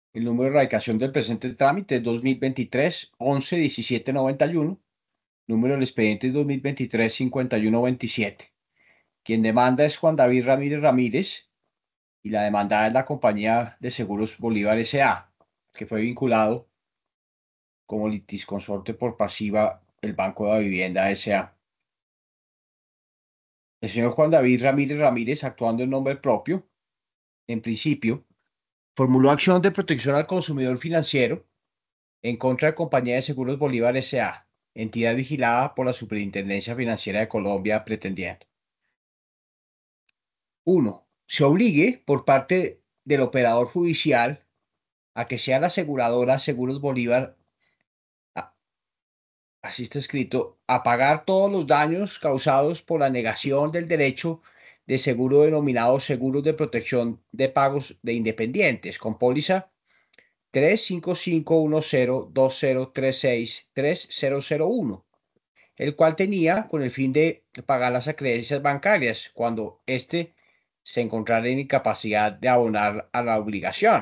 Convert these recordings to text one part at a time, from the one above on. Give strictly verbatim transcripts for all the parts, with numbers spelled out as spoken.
El número de radicación del presente trámite es dos mil veintitrés once diecisiete noventa y uno. Número del expediente es dos mil veintitrés cincuenta y uno veintisiete. Quien demanda es Juan David Ramírez Ramírez y la demandada es la compañía de seguros Bolívar S A, que fue vinculado como litisconsorte por pasiva el Banco de la Vivienda S A. El señor Juan David Ramírez Ramírez, actuando en nombre propio, en principio, formuló acción de protección al consumidor financiero en contra de Compañía de Seguros Bolívar S A, entidad vigilada por la Superintendencia Financiera de Colombia, pretendiendo: uno. Se obligue por parte del operador judicial a que sea la aseguradora Seguros Bolívar, a- así está escrito, a pagar todos los daños causados por la negación del derecho de seguro denominado seguros de protección de pagos de independientes, con póliza tres cinco cinco uno cero dos cero tres seis tres cero cero uno, el cual tenía con el fin de pagar las acreencias bancarias cuando éste se encontrara en incapacidad de abonar a la obligación.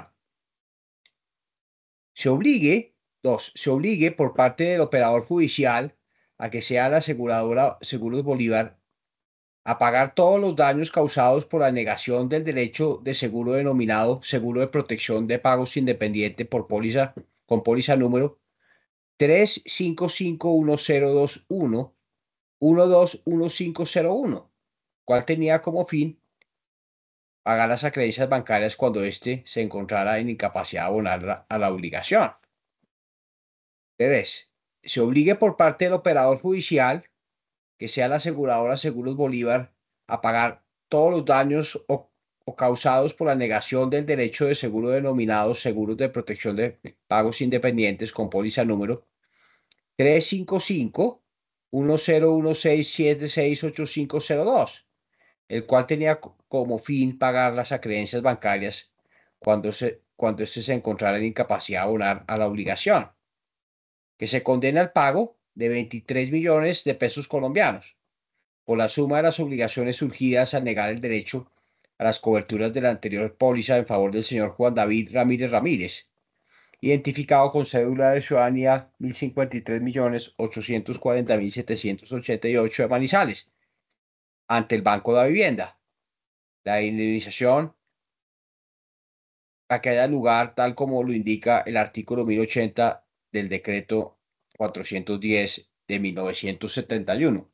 Se obligue, dos, se obligue por parte del operador judicial a que sea la aseguradora Seguros Bolívar a pagar todos los daños causados por la negación del derecho de seguro denominado seguro de protección de pagos independiente por póliza, con póliza número tres cinco cinco uno cero dos uno uno dos uno cinco cero uno, cual tenía como fin pagar las acreencias bancarias cuando éste se encontrara en incapacidad de abonar a la obligación. Tres, se obligue por parte del operador judicial, que sea la aseguradora Seguros Bolívar, a pagar todos los daños o, o causados por la negación del derecho de seguro denominado seguros de protección de pagos independientes con póliza número tres cinco cinco uno cero uno seis siete seis ocho cinco cero dos, el cual tenía como fin pagar las acreencias bancarias cuando, se, cuando éste se encontrara en incapacidad de abonar a la obligación, que se condena al pago de veintitrés millones de pesos colombianos por la suma de las obligaciones surgidas al negar el derecho a las coberturas de la anterior póliza en favor del señor Juan David Ramírez Ramírez, identificado con cédula de ciudadanía mil cincuenta y tres millones ochocientos cuarenta mil setecientos ochenta y ocho de Manizales, ante el Banco de la Vivienda. La indemnización a que haya lugar tal como lo indica el artículo mil ochenta del decreto cuatrocientos diez de mil novecientos setenta y uno.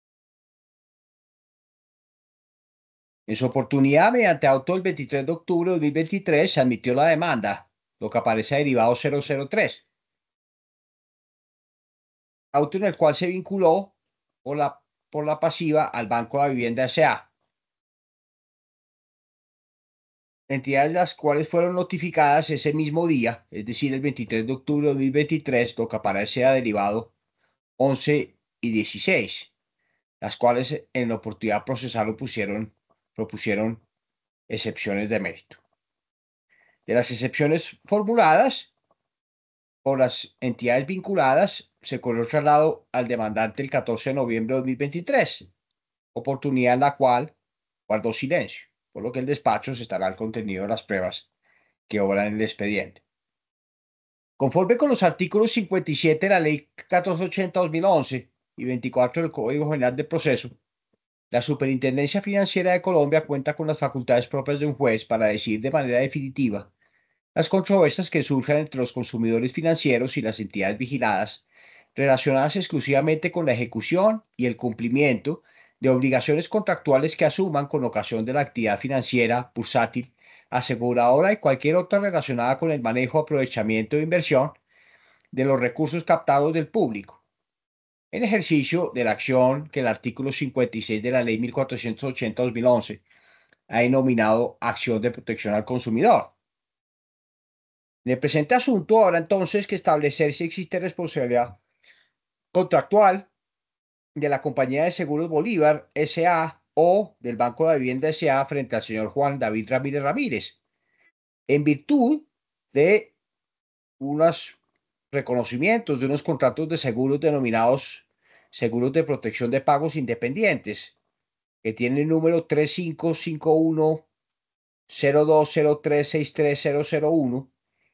En su oportunidad, mediante auto del veintitrés de octubre de dos mil veintitrés, se admitió la demanda, lo que aparece derivado cero cero tres, auto en el cual se vinculó por la, por la pasiva al Banco de la Vivienda S A, entidades las cuales fueron notificadas ese mismo día, es decir, el veintitrés de octubre de dos mil veintitrés, lo que aparece a derivado once y dieciséis, las cuales en la oportunidad procesal propusieron, propusieron excepciones de mérito. De las excepciones formuladas por las entidades vinculadas, se corrió traslado al demandante el catorce de noviembre de dos mil veintitrés, oportunidad en la cual guardó silencio, por lo que el despacho se estará al contenido de las pruebas que obran en el expediente. Conforme con los artículos cincuenta y siete de la Ley catorce ochenta dos mil once y veinticuatro del Código General de Proceso, la Superintendencia Financiera de Colombia cuenta con las facultades propias de un juez para decidir de manera definitiva las controversias que surjan entre los consumidores financieros y las entidades vigiladas, relacionadas exclusivamente con la ejecución y el cumplimiento de obligaciones contractuales que asuman con ocasión de la actividad financiera, bursátil, aseguradora y cualquier otra relacionada con el manejo, aprovechamiento e inversión de los recursos captados del público, en ejercicio de la acción que el artículo cincuenta y seis de la Ley mil cuatrocientos ochenta dos mil once ha denominado acción de protección al consumidor. En el presente asunto habrá entonces que establecer si existe responsabilidad contractual de la Compañía de Seguros Bolívar S A o del Banco de la Vivienda S A frente al señor Juan David Ramírez Ramírez, en virtud de unos reconocimientos de unos contratos de seguros denominados seguros de protección de pagos independientes, que tienen el número tres cinco cinco uno cero dos cero tres seis tres cero cero uno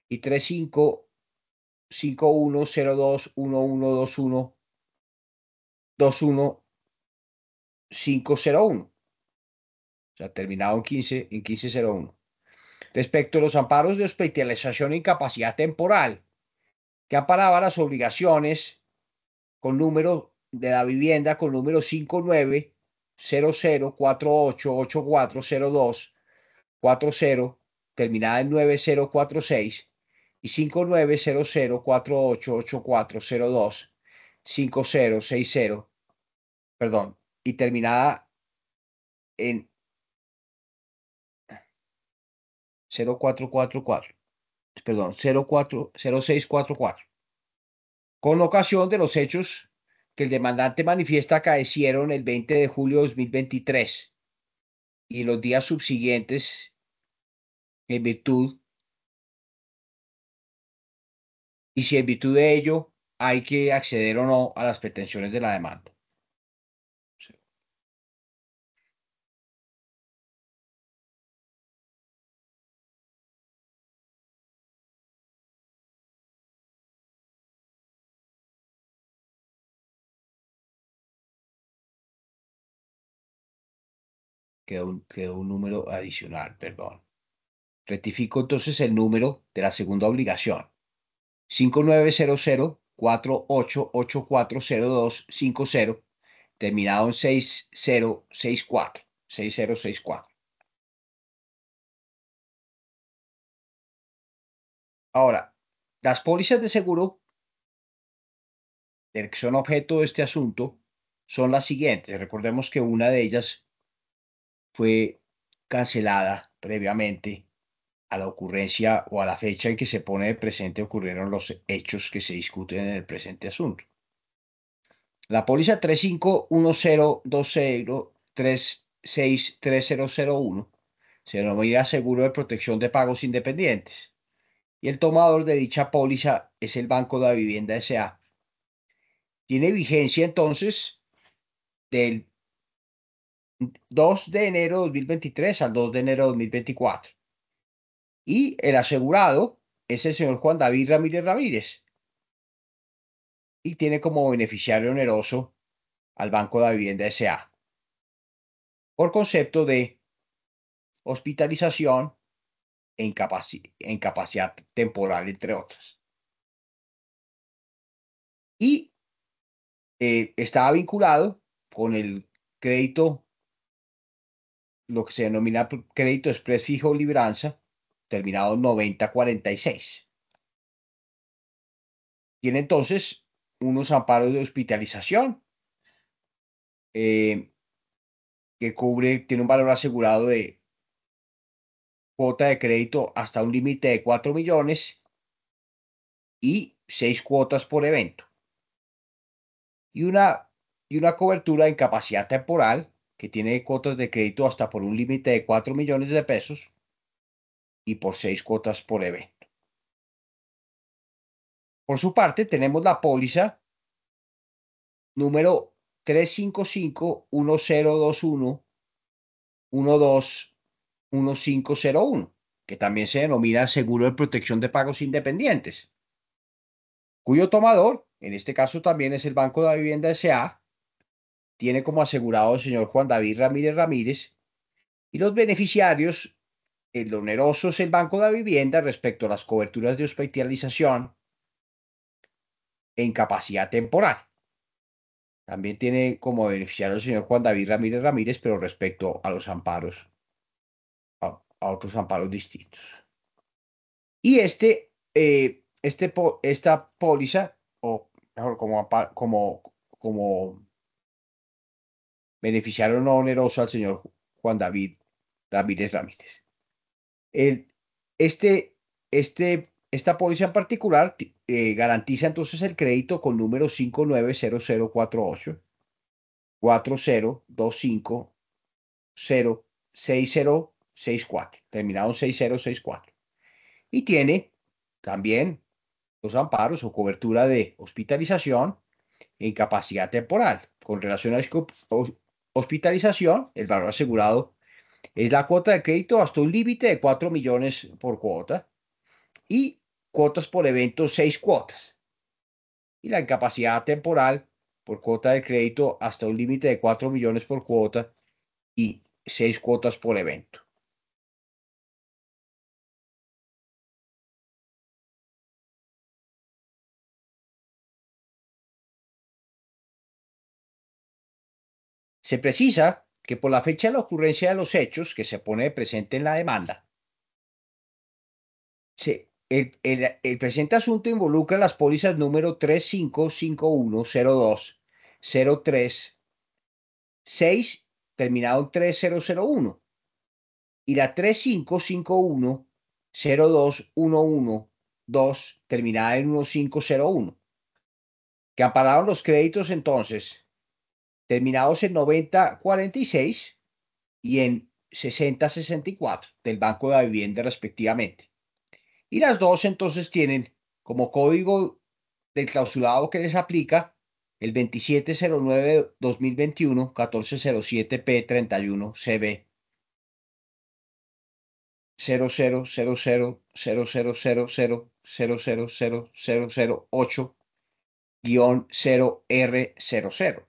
y tres cinco cinco uno cero dos uno uno dos uno dos uno cinco cero uno. O sea, terminado en quince en quince cero uno. Respecto a los amparos de hospitalización e incapacidad temporal, que amparaban las obligaciones con número de la vivienda con número cinco nueve cero cero cuatro ocho ocho cuatro cero dos cuatro cero, terminada en nueve cero cuatro seis, y cinco nueve cero cero cuatro ocho ocho cuatro cero dos cinco cero seis cero, perdón, y terminada en cero cuatro cuatro cuatro, perdón, cero cuatro cero seis cuatro cuatro, con ocasión de los hechos que el demandante manifiesta acaecieron el veinte de julio de dos mil veintitrés y los días subsiguientes en virtud, y si en virtud de ello hay que acceder o no a las pretensiones de la demanda. Quedó un, quedó un número adicional, perdón. Rectifico entonces el número de la segunda obligación. cinco nueve cero cero cuatro ocho ocho cuatro cero dos cinco cero, terminado en seis cero seis cuatro. seis cero seis cuatro. Ahora, las pólizas de seguro que son objeto de este asunto son las siguientes. Recordemos que una de ellas fue cancelada previamente a la ocurrencia o a la fecha en que se pone de presente ocurrieron los hechos que se discuten en el presente asunto. La póliza tres cinco uno cero dos cero tres seis tres cero cero uno se denomina seguro de protección de pagos independientes y el tomador de dicha póliza es el Banco de la Vivienda S A. Tiene vigencia entonces del dos de enero de dos mil veintitrés al dos de enero de dos mil veinticuatro. Y el asegurado es el señor Juan David Ramírez Ramírez y tiene como beneficiario oneroso al Banco de la Vivienda S A por concepto de hospitalización e incapaci- e incapacidad temporal, entre otras. Y eh, estaba vinculado con el crédito, lo que se denomina crédito express fijo libranza, terminado noventa cuarenta y seis. Tiene entonces unos amparos de hospitalización eh, que cubre, tiene un valor asegurado de cuota de crédito hasta un límite de cuatro millones y seis cuotas por evento. Y una, y una cobertura de incapacidad temporal que tiene cuotas de crédito hasta por un límite de cuatro millones de pesos y por seis cuotas por evento. Por su parte, tenemos la póliza número tres cinco cinco uno cero dos uno uno dos uno cinco cero uno, que también se denomina seguro de protección de pagos independientes, cuyo tomador, en este caso también es el Banco de la Vivienda S A, tiene como asegurado el señor Juan David Ramírez Ramírez, y los beneficiarios, el oneroso es el Banco de la Vivienda respecto a las coberturas de hospitalización e incapacidad temporal. También tiene como beneficiario el señor Juan David Ramírez Ramírez, pero respecto a los amparos, a, a otros amparos distintos. Y este, eh, este, po- esta póliza, o mejor, como, apa- como, como beneficiario no oneroso al señor Juan David Ramírez Ramírez. El, este, este, esta póliza en particular eh, garantiza entonces el crédito con número cinco nueve cero cero cuatro ocho cuatro cero dos cinco cero seis cero seis cuatro, terminado en seis cero seis cuatro. Y tiene también los amparos o cobertura de hospitalización e incapacidad temporal. Con relación a la hospitalización, el valor asegurado es la cuota de crédito hasta un límite de cuatro millones por cuota. Y cuotas por evento, seis cuotas. Y la incapacidad temporal por cuota de crédito hasta un límite de cuatro millones por cuota y seis cuotas por evento. Se precisa que por la fecha de la ocurrencia de los hechos que se pone de presente en la demanda, se, el, el, el presente asunto involucra las pólizas número tres cinco cinco uno cero dos cero tres seis terminado en tres cero cero uno y la tres cinco cinco uno cero dos uno uno dos terminada en uno cinco cero uno, que ampararon los créditos entonces terminados en noventa cuarenta y seis y en sesenta sesenta y cuatro del Banco de la Vivienda respectivamente. Y las dos entonces tienen como código del clausulado que les aplica el veintisiete cero nueve dos mil veintiuno catorce cero siete P treinta y uno C B cero cero cero cero cero cero cero cero cero cero cero cero cero ocho cero R cero cero.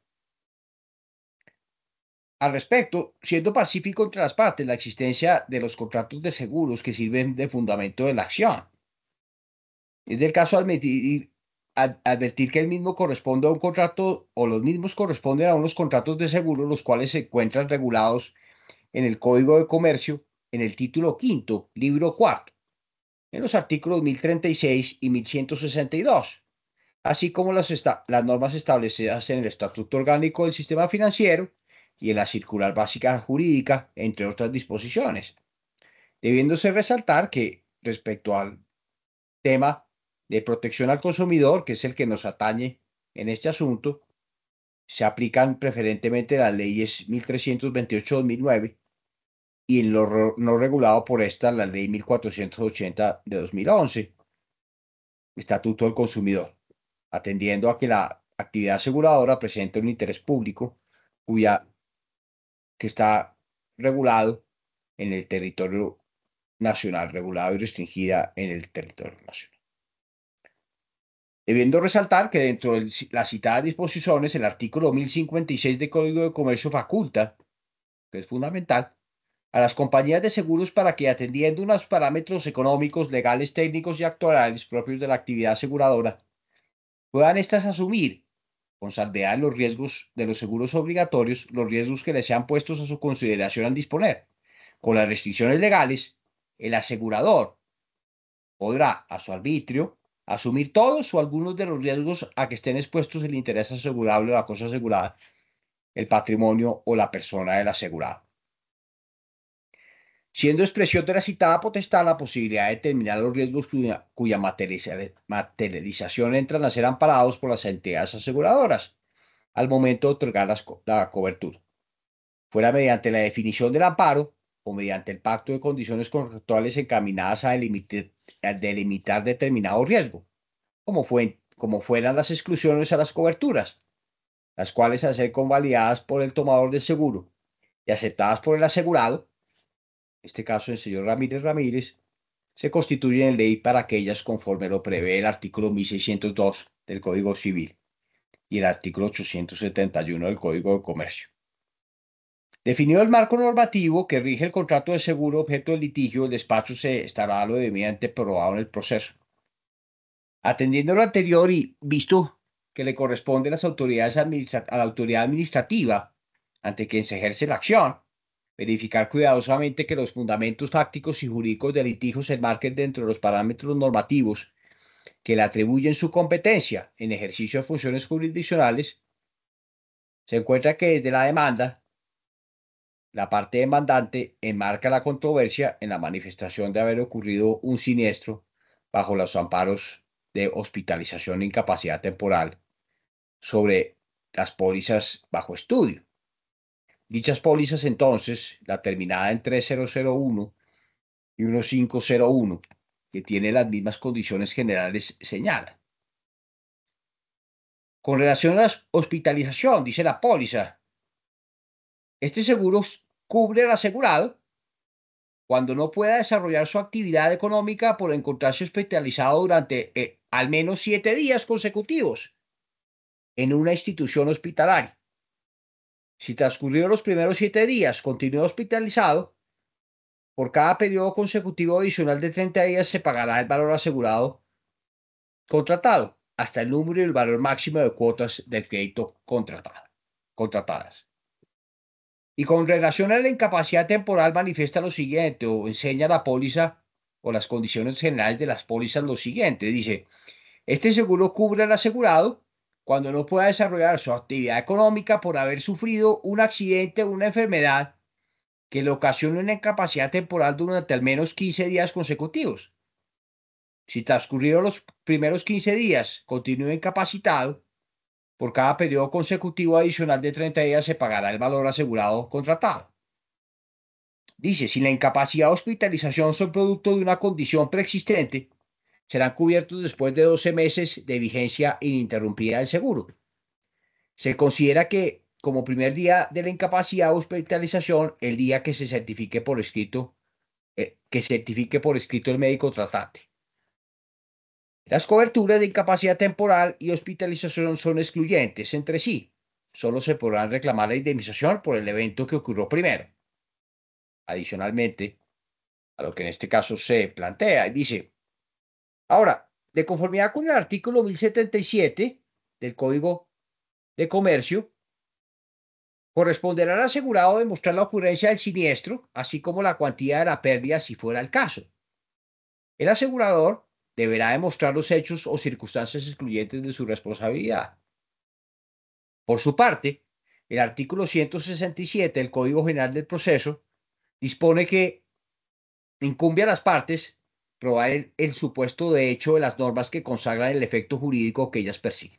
Al respecto, siendo pacífico entre las partes la existencia de los contratos de seguros que sirven de fundamento de la acción. Es del caso admitir, ad- advertir que el mismo corresponde a un contrato o los mismos corresponden a unos contratos de seguro, los cuales se encuentran regulados en el Código de Comercio, en el título quinto, libro cuarto, en los artículos mil treinta y seis y mil ciento sesenta y dos, así como las, esta- las normas establecidas en el Estatuto Orgánico del Sistema Financiero y en la Circular Básica Jurídica, entre otras disposiciones, debiéndose resaltar que respecto al tema de protección al consumidor, que es el que nos atañe en este asunto, se aplican preferentemente las leyes mil trescientos veintiocho de dos mil nueve y en lo no regulado por esta, la ley mil cuatrocientos ochenta de dos mil once, Estatuto del Consumidor, atendiendo a que la actividad aseguradora presenta un interés público cuya, que está regulado en el territorio nacional, regulado y restringida en el territorio nacional. Debiendo resaltar que dentro de las citadas disposiciones, el artículo mil cincuenta y seis del Código de Comercio faculta, que es fundamental, a las compañías de seguros para que, atendiendo unos parámetros económicos, legales, técnicos y actuariales propios de la actividad aseguradora, puedan éstas asumir, con salvedad de los riesgos de los seguros obligatorios, los riesgos que les sean puestos a su consideración al disponer. Con las restricciones legales, el asegurador podrá, a su arbitrio, asumir todos o algunos de los riesgos a que estén expuestos el interés asegurable o la cosa asegurada, el patrimonio o la persona del asegurado, siendo expresión de la citada potestad la posibilidad de determinar los riesgos cuya, cuya materialización entran a ser amparados por las entidades aseguradoras al momento de otorgar las, la cobertura, fuera mediante la definición del amparo o mediante el pacto de condiciones contractuales encaminadas a delimitar, a delimitar determinado riesgo, como, fue, como fueran las exclusiones a las coberturas, las cuales al ser convalidadas por el tomador del seguro y aceptadas por el asegurado, en este caso el señor Ramírez Ramírez, se constituyen en ley para aquellas conforme lo prevé el artículo mil seiscientos dos del Código Civil y el artículo ochocientos setenta y uno del Código de Comercio. Definido el marco normativo que rige el contrato de seguro objeto del litigio, el despacho se estará lo debidamente probado en el proceso. Atendiendo lo anterior y visto que le corresponde a las autoridades administra- a la autoridad administrativa ante quien se ejerce la acción, verificar cuidadosamente que los fundamentos fácticos y jurídicos del litigio se enmarquen dentro de los parámetros normativos que le atribuyen su competencia en ejercicio de funciones jurisdiccionales, se encuentra que desde la demanda, la parte demandante enmarca la controversia en la manifestación de haber ocurrido un siniestro bajo los amparos de hospitalización e incapacidad temporal sobre las pólizas bajo estudio. Dichas pólizas entonces, la terminada en tres mil uno y quince cero uno, que tiene las mismas condiciones generales, señala. Con relación a la hospitalización, dice la póliza, este seguro cubre al asegurado cuando no pueda desarrollar su actividad económica por encontrarse hospitalizado durante eh, al menos siete días consecutivos en una institución hospitalaria. Si transcurrieron los primeros siete días, continúa hospitalizado, por cada periodo consecutivo adicional de treinta días se pagará el valor asegurado contratado hasta el número y el valor máximo de cuotas del crédito contratado, contratadas. Y con relación a la incapacidad temporal manifiesta lo siguiente o enseña la póliza o las condiciones generales de las pólizas lo siguiente. Dice, este seguro cubre al asegurado cuando no pueda desarrollar su actividad económica por haber sufrido un accidente o una enfermedad que le ocasione una incapacidad temporal durante al menos quince días consecutivos. Si transcurrieron los primeros quince días, continúa incapacitado, por cada periodo consecutivo adicional de treinta días se pagará el valor asegurado contratado. Dice, si la incapacidad o hospitalización son producto de una condición preexistente, serán cubiertos después de doce meses de vigencia ininterrumpida del seguro. Se considera que como primer día de la incapacidad o hospitalización, el día que se certifique por escrito, eh, que certifique por escrito el médico tratante. Las coberturas de incapacidad temporal y hospitalización son excluyentes entre sí. Solo se podrán reclamar la indemnización por el evento que ocurrió primero. Adicionalmente, a lo que en este caso se plantea, dice, ahora, de conformidad con el artículo mil setenta y siete del Código de Comercio, corresponderá al asegurado demostrar la ocurrencia del siniestro, así como la cuantía de la pérdida si fuera el caso. El asegurador deberá demostrar los hechos o circunstancias excluyentes de su responsabilidad. Por su parte, el artículo ciento sesenta y siete del Código General del Proceso dispone que incumbe a las partes probar el, el supuesto de hecho de las normas que consagran el efecto jurídico que ellas persiguen.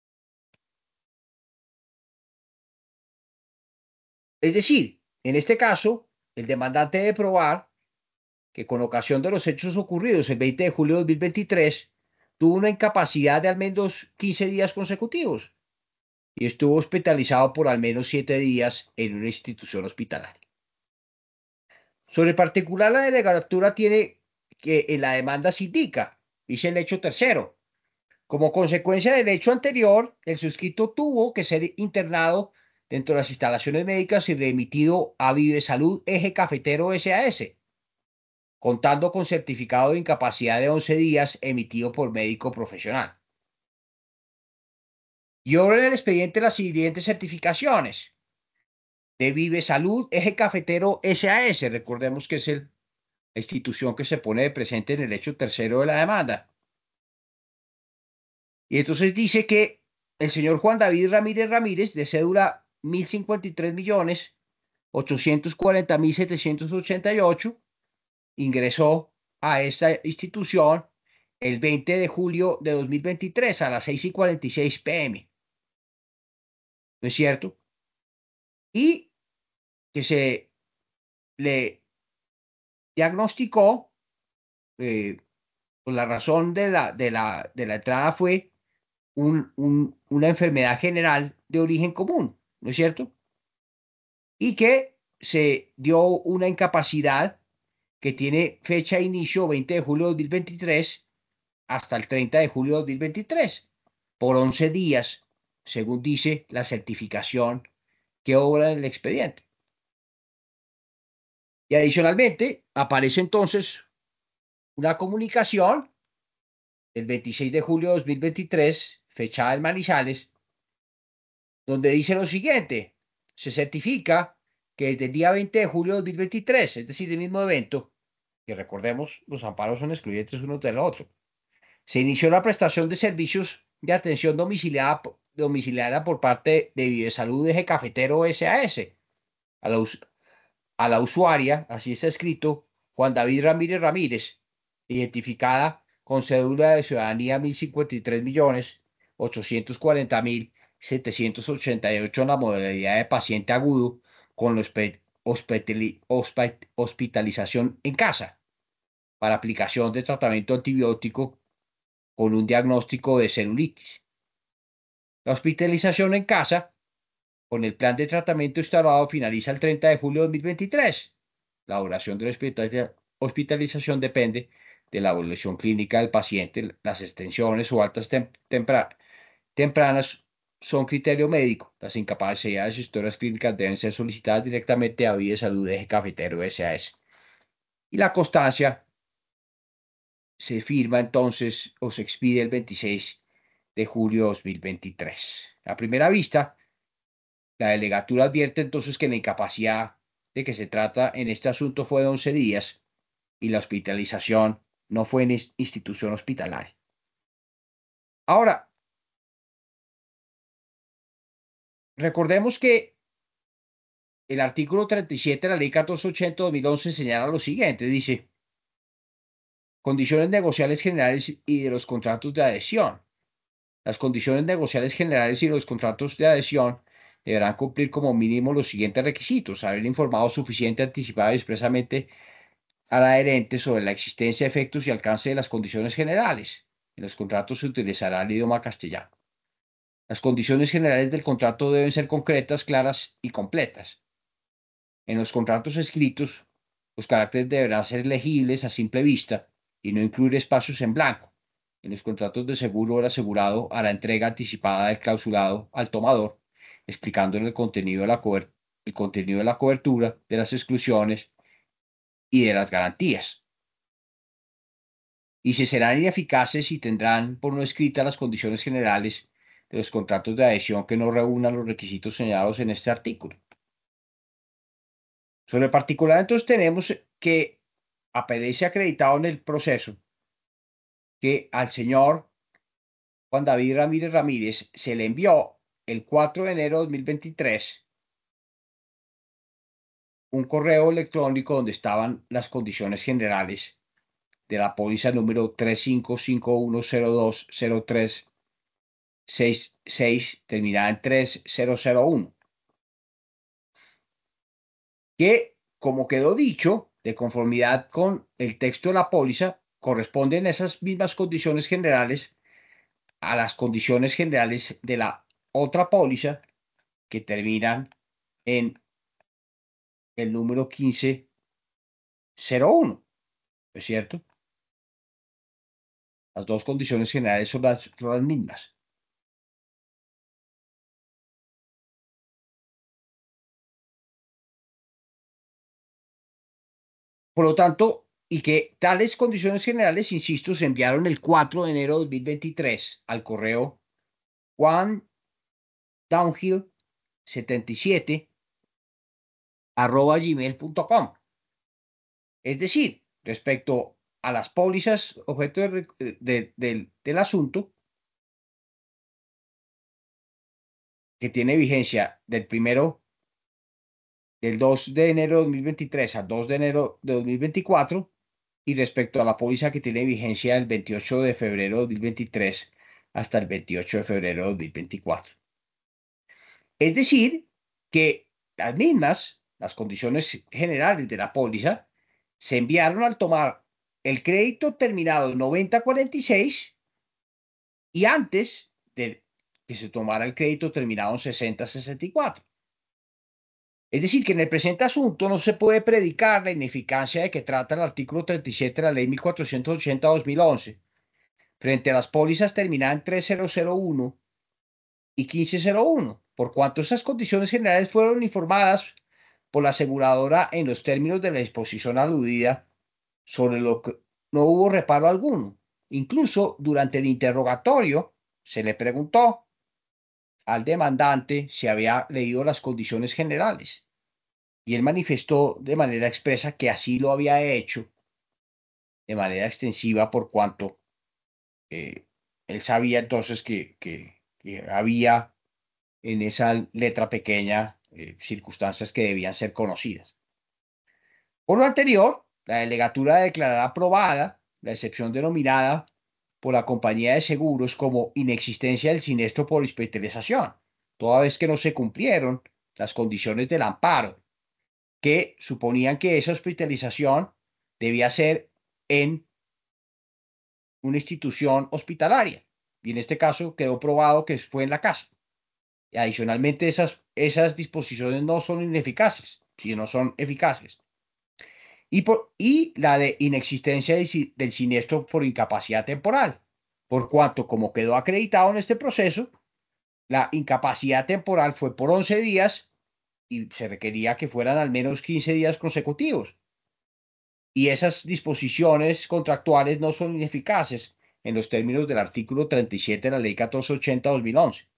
Es decir, en este caso, el demandante debe probar que con ocasión de los hechos ocurridos el veinte de julio de dos mil veintitrés tuvo una incapacidad de al menos quince días consecutivos y estuvo hospitalizado por al menos siete días en una institución hospitalaria. Sobre particular, la delegatura tiene que en la demanda se indica, dice el hecho tercero. Como consecuencia del hecho anterior, el suscrito tuvo que ser internado dentro de las instalaciones médicas y remitido a Vive Salud Eje Cafetero S A S, contando con certificado de incapacidad de once días emitido por médico profesional. Y obra en el expediente las siguientes certificaciones de Vive Salud Eje Cafetero S A S, recordemos que es el la institución que se pone de presente en el hecho tercero de la demanda. Y entonces dice que el señor Juan David Ramírez Ramírez, de cédula mil cincuenta y tres millones ochocientos cuarenta mil setecientos ochenta y ocho, ingresó a esta institución el veinte de julio de dos mil veintitrés a las seis y cuarenta y seis pm. ¿No es cierto? Y que se le diagnosticó, eh, pues la razón de la, de la, de la entrada fue un, un, una enfermedad general de origen común, ¿no es cierto? Y que se dio una incapacidad que tiene fecha de inicio veinte de julio de dos mil veintitrés hasta el treinta de julio de dos mil veintitrés, por once días, según dice la certificación que obra en el expediente. Y adicionalmente, aparece entonces una comunicación del veintiséis de julio de dos mil veintitrés, fechada en Manizales, donde dice lo siguiente, se certifica que desde el día veinte de julio de dos mil veintitrés, es decir, el mismo evento, que recordemos, los amparos son excluyentes unos del otro, se inició la prestación de servicios de atención domiciliaria, domiciliaria por parte de Vivesalud Eje Cafetero S A S a la, a la usuaria, así está escrito, Juan David Ramírez Ramírez, identificada con cédula de ciudadanía mil cincuenta y tres millones ochocientos cuarenta mil setecientos ochenta y ocho en la modalidad de paciente agudo con la hospitalización en casa para aplicación de tratamiento antibiótico con un diagnóstico de celulitis. La hospitalización en casa con el plan de tratamiento instaurado finaliza el treinta de julio de dos mil veintitrés La duración de la hospitalización depende de la evolución clínica del paciente. Las extensiones o altas tem tempra tempranas son criterio médico. Las incapacidades y historias clínicas deben ser solicitadas directamente a Vida Salud Eje Cafetero S A S. Y la constancia se firma entonces o se expide el veintiséis de julio de dos mil veintitrés. A primera vista, la delegatura advierte entonces que la incapacidad de que se trata en este asunto fue de once días y la hospitalización no fue en institución hospitalaria. Ahora, recordemos que el artículo treinta y siete de la ley catorce ochenta de dos mil once señala lo siguiente, dice, condiciones negociales generales y de los contratos de adhesión. Las condiciones negociales generales y los contratos de adhesión deberán cumplir como mínimo los siguientes requisitos: haber informado suficiente, anticipada y expresamente al adherente sobre la existencia, efectos y alcance de las condiciones generales. En los contratos se utilizará el idioma castellano. Las condiciones generales del contrato deben ser concretas, claras y completas. En los contratos escritos, los caracteres deberán ser legibles a simple vista y no incluir espacios en blanco. En los contratos de seguro, el asegurado hará entrega anticipada del clausulado al tomador, explicándole el contenido de la, el contenido de la cobertura, de las exclusiones y de las garantías. Y se serán ineficaces y tendrán por no escritas las condiciones generales de los contratos de adhesión que no reúnan los requisitos señalados en este artículo. Sobre el particular, entonces tenemos que aparece acreditado en el proceso que al señor Juan David Ramírez Ramírez se le envió el cuatro de enero de dos mil veintitrés un correo electrónico donde estaban las condiciones generales de la póliza número tres cinco cinco uno cero dos cero tres seis seis terminada en tres cero cero uno, que, como quedó dicho, de conformidad con el texto de la póliza, corresponden esas mismas condiciones generales a las condiciones generales de la otra póliza que terminan en el número quince cero uno, ¿es cierto? Las dos condiciones generales son las, son las mismas. Por lo tanto, y que tales condiciones generales, insisto, se enviaron el cuatro de enero de dos mil veintitrés al correo juan downhill setenta y siete arroba gmail punto com. Es decir, respecto a las pólizas objeto de, de, de, del asunto, que tiene vigencia del primero, del dos de enero de dos mil veintitrés al dos de enero de dos mil veinticuatro, y respecto a la póliza que tiene vigencia del veintiocho de febrero de dos mil veintitrés hasta el veintiocho de febrero de dos mil veinticuatro. Es decir, que las mismas, las condiciones generales de la póliza, se enviaron al tomar el crédito terminado en noventa cuarenta y seis y antes de que se tomara el crédito terminado en sesenta sesenta y cuatro. Es decir, que en el presente asunto no se puede predicar la ineficacia de que trata el artículo treinta y siete de la ley mil cuatrocientos ochenta de dos mil once frente a las pólizas terminadas en tres mil uno y quince cero uno, por cuanto esas condiciones generales fueron informadas por la aseguradora en los términos de la disposición aludida, sobre lo que no hubo reparo alguno. Incluso durante el interrogatorio se le preguntó al demandante si había leído las condiciones generales y él manifestó de manera expresa que así lo había hecho de manera extensiva, por cuanto eh, él sabía entonces que, que, que había en esa letra pequeña eh, circunstancias que debían ser conocidas. Por lo anterior, la delegatura declarará aprobada la excepción denominada por la compañía de seguros como inexistencia del siniestro por hospitalización, toda vez que no se cumplieron las condiciones del amparo, que suponían que esa hospitalización debía ser en una institución hospitalaria. Y en este caso quedó probado que fue en la casa. Y adicionalmente, esas, esas disposiciones no son ineficaces, sino son eficaces. y, por, y la de inexistencia del, si- del siniestro por incapacidad temporal, por cuanto, como quedó acreditado en este proceso, la incapacidad temporal fue por once días y se requería que fueran al menos quince días consecutivos. Y esas disposiciones contractuales no son ineficaces en los términos del artículo treinta y siete de la Ley catorce ochenta dos mil once,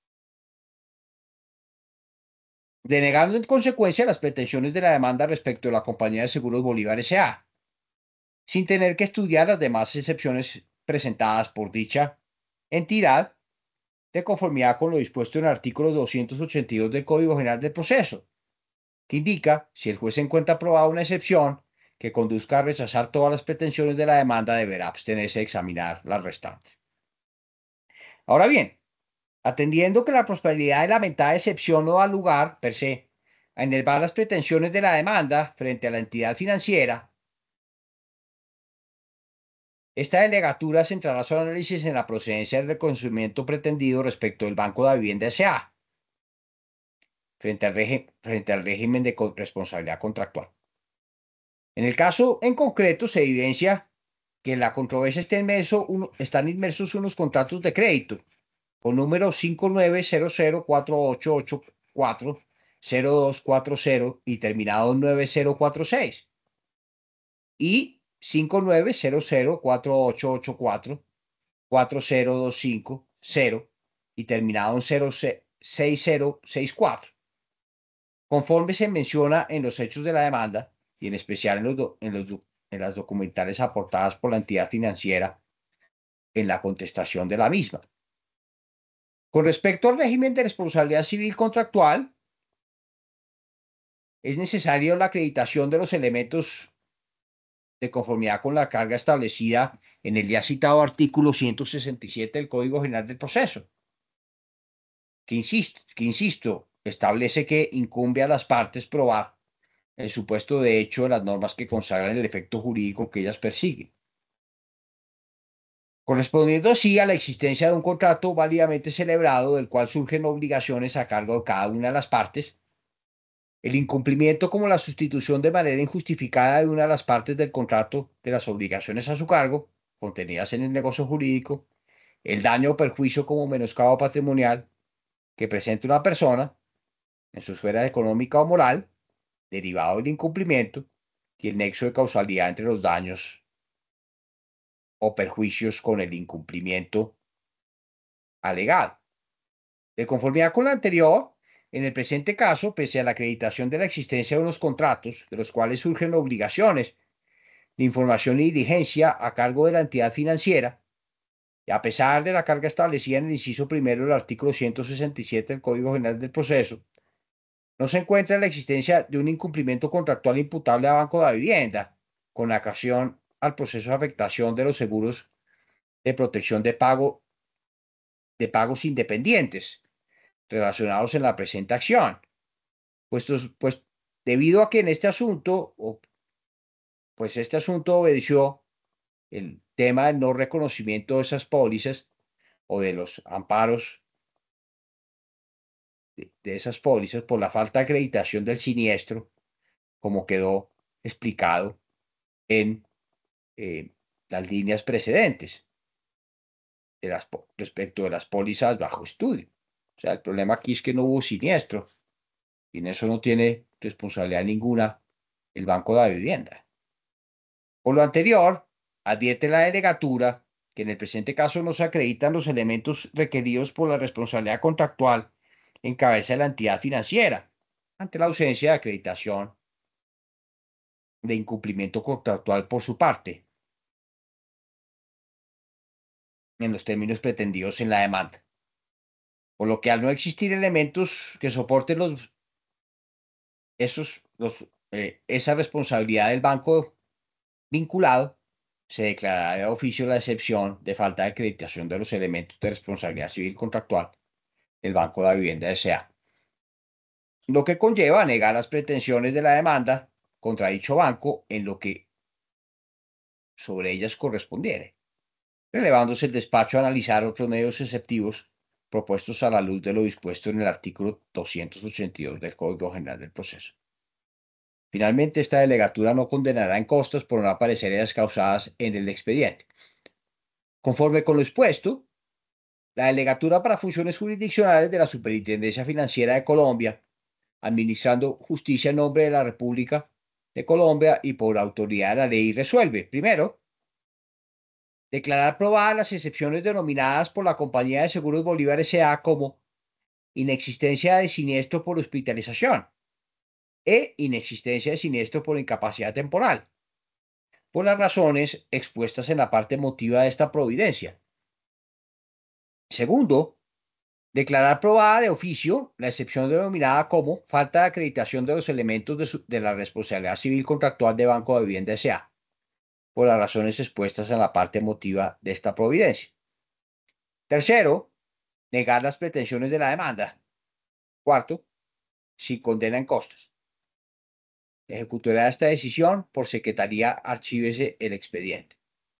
denegando en consecuencia las pretensiones de la demanda respecto de la compañía de seguros Bolívar S A, sin tener que estudiar las demás excepciones presentadas por dicha entidad de conformidad con lo dispuesto en el artículo doscientos ochenta y dos del Código General del Proceso, que indica, si el juez encuentra aprobada una excepción que conduzca a rechazar todas las pretensiones de la demanda, deberá abstenerse de examinar las restantes. Ahora bien, atendiendo que la prosperidad de la mentada excepción no da lugar, per se, a enervar las pretensiones de la demanda frente a la entidad financiera, esta delegatura centrará su análisis en la procedencia del reconocimiento pretendido respecto del Banco de la Vivienda S A frente al, frente al régimen de responsabilidad contractual. En el caso en concreto se evidencia que en la controversia está inmerso uno, están inmersos unos contratos de crédito con número cinco nueve cero cero cuatro ocho ocho cuatro cero dos cuatro cero y terminado en nueve cero cuatro seis y cinco nueve cero cero cuatro ocho ocho cuatro cuatro cero dos cinco cero y terminado en cero seis cero seis cuatro, conforme se menciona en los hechos de la demanda y en especial en, los do, en, los, en las documentales aportadas por la entidad financiera en la contestación de la misma. Con respecto al régimen de responsabilidad civil contractual, es necesario la acreditación de los elementos de conformidad con la carga establecida en el ya citado artículo ciento sesenta y siete del Código General del Proceso, que insisto, que insisto, establece que incumbe a las partes probar el supuesto de hecho de las normas que consagran el efecto jurídico que ellas persiguen, correspondiendo así a la existencia de un contrato válidamente celebrado del cual surgen obligaciones a cargo de cada una de las partes, el incumplimiento como la sustitución de manera injustificada de una de las partes del contrato de las obligaciones a su cargo, contenidas en el negocio jurídico, el daño o perjuicio como menoscabo patrimonial que presente una persona en su esfera económica o moral, derivado del incumplimiento, y el nexo de causalidad entre los daños o perjuicios con el incumplimiento alegado. De conformidad con lo anterior, en el presente caso, pese a la acreditación de la existencia de unos contratos, de los cuales surgen obligaciones de información y diligencia a cargo de la entidad financiera, y a pesar de la carga establecida en el inciso primero del artículo ciento sesenta y siete del Código General del Proceso, no se encuentra la existencia de un incumplimiento contractual imputable a Banco de la Vivienda, con ocasión al proceso de afectación de los seguros de protección de pago de pagos independientes relacionados en la presente acción, puestos, pues debido a que en este asunto, pues este asunto obedeció el tema del no reconocimiento de esas pólizas o de los amparos de, de esas pólizas por la falta de acreditación del siniestro, como quedó explicado en eh, las líneas precedentes de las, respecto de las pólizas bajo estudio. O sea, el problema aquí es que no hubo siniestro y en eso no tiene responsabilidad ninguna el Banco de la Vivienda. Por lo anterior, advierte la delegatura que en el presente caso no se acreditan los elementos requeridos por la responsabilidad contractual en cabeza de la entidad financiera, ante la ausencia de acreditación de incumplimiento contractual por su parte, en los términos pretendidos en la demanda. Por lo que al no existir elementos que soporten los, esos, los, eh, esa responsabilidad del banco vinculado, se declarará de oficio la excepción de falta de acreditación de los elementos de responsabilidad civil contractual del Banco de la Vivienda S A, lo que conlleva a negar las pretensiones de la demanda contra dicho banco en lo que sobre ellas correspondiere, relevándose el despacho a analizar otros medios exceptivos propuestos a la luz de lo dispuesto en el artículo doscientos ochenta y dos del Código General del Proceso. Finalmente, esta delegatura no condenará en costas por no aparecer ellas causadas en el expediente. Conforme con lo expuesto, la delegatura para funciones jurisdiccionales de la Superintendencia Financiera de Colombia, administrando justicia en nombre de la República de Colombia y por autoridad de la ley, resuelve, primero, declarar probadas las excepciones denominadas por la Compañía de Seguros Bolívar S A como inexistencia de siniestro por hospitalización e inexistencia de siniestro por incapacidad temporal, por las razones expuestas en la parte motiva de esta providencia. Segundo, declarar probada de oficio la excepción denominada como falta de acreditación de los elementos de, su, de la responsabilidad civil contractual de Banco de Vivienda S A, por las razones expuestas en la parte motiva de esta providencia. Tercero, negar las pretensiones de la demanda. Cuarto, si condena en costas. Ejecutará esta decisión por secretaría, archívese el expediente.